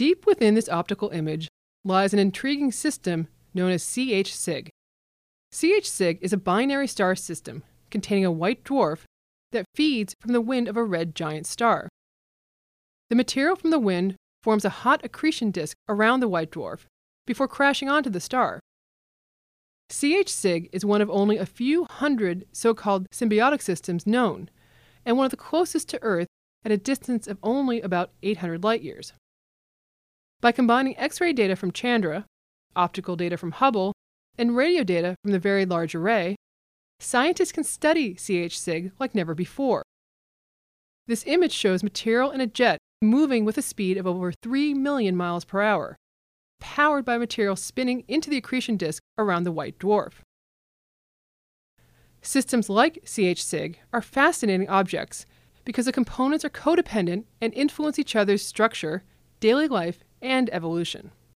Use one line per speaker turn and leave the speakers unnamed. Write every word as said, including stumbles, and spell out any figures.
Deep within this optical image lies an intriguing system known as C H SIG. C H SIG is a binary star system containing a white dwarf that feeds from the wind of a red giant star. The material from the wind forms a hot accretion disk around the white dwarf before crashing onto the star. C H SIG is one of only a few hundred so-called symbiotic systems known, and one of the closest to Earth at a distance of only about eight hundred light-years. By combining X-ray data from Chandra, optical data from Hubble, and radio data from the Very Large Array, scientists can study C H SIG like never before. This image shows material in a jet moving with a speed of over three million miles per hour, powered by material spinning into the accretion disk around the white dwarf. Systems like C H SIG are fascinating objects because the components are codependent and influence each other's structure, daily life, and evolution.